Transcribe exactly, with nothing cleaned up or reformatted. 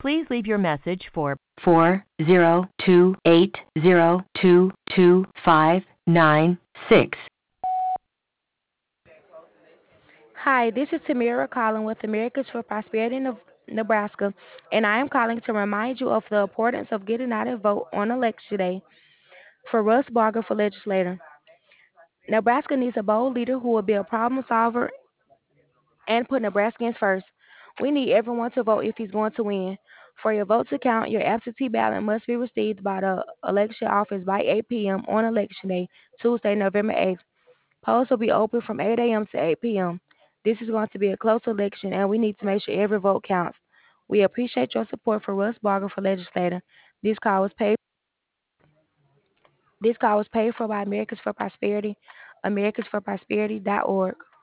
Please leave your message for four zero two eight zero two two five nine six. Hi, this is Tamira calling with Americans for Prosperity in Nebraska, and I am calling to remind you of the importance of getting out and vote on election day for Russ Barger for legislator. Nebraska needs a bold leader who will be a problem solver and put Nebraskans first. We need everyone to vote if he's going to win. For your vote to count, your absentee ballot must be received by the election office by eight p m on election day, Tuesday, November eighth. Polls will be open from eight a m to eight p m. This is going to be a close election, and we need to make sure every vote counts. We appreciate your support for Russ Barger for legislator. This call was paid. This call was paid for by Americans for Prosperity, americans for prosperity dot org.